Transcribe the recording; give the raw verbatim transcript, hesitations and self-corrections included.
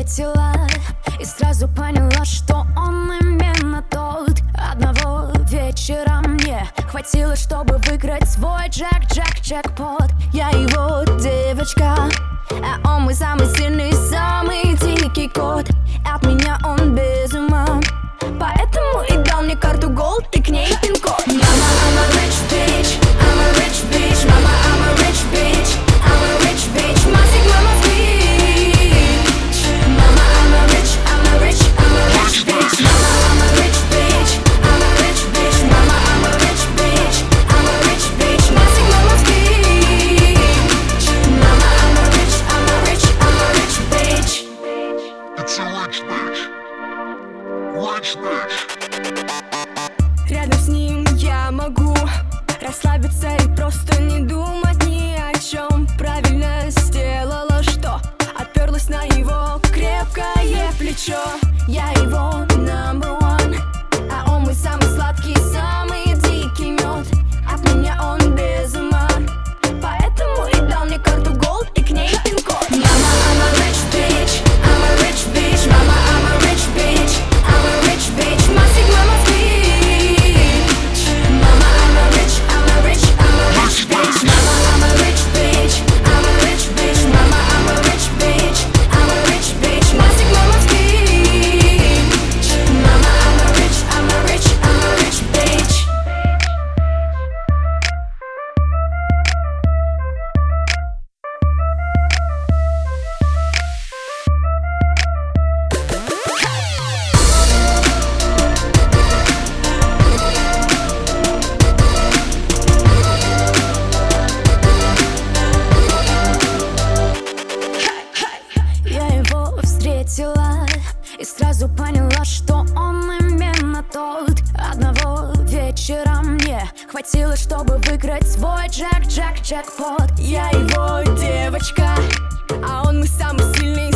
встретила и сразу поняла, что он именно тот. Одного вечера мне хватило, чтобы выиграть свой джек-джек-джекпот. Я его девочка, а он мой самый сильный, самый дикий кот. От меня он без ума, поэтому и дал мне карту голд и к ней пин-код. Мама, I'm a rich bitch, I'm a rich bitch. Мама, I'm a rich bitch, I'm a rich bitch. Мазик, мама, bitch. Мама, I'm a rich, I'm a rich, I'm a rich bitch. Мама, I'm a rich bitch, I'm a rich bitch. Мама, I'm a rich bitch, I'm a rich bitch. Мазик, мама, bitch. Мама, I'm a rich, I'm a rich, I'm a rich bitch. It's a rich bitch, rich bitch. Рядом с ним я могу расслабиться и просто не думать ни о чем. Правильно сделала, что оперлась на его крепкое плечо. Я его number one, а он мой самый сладкий, самый дикий мед. От меня он без ума, поэтому и дал мне карту голд и к ней пин-код. Мама, I'm a rich bitch, I'm a rich bitch. Мама, I'm a rich bitch, I'm a rich bitch. Мазик, мама, bitch. Mama, I'm a rich, I'm a rich, I'm a rich bitch. Mama, I'm a rich bitch, I'm a rich bitch. Mama, I'm a rich bitch, I'm a rich bitch. Мазик, мама, bitch. Mama, I'm a rich, I'm a rich, I'm a rich bitch. Я его встретила и сразу поняла, что он именно тот. Одного вечера мне хватило, чтобы выиграть свой джек-джек-джекпот. Я его девочка, а он мой самый сильный,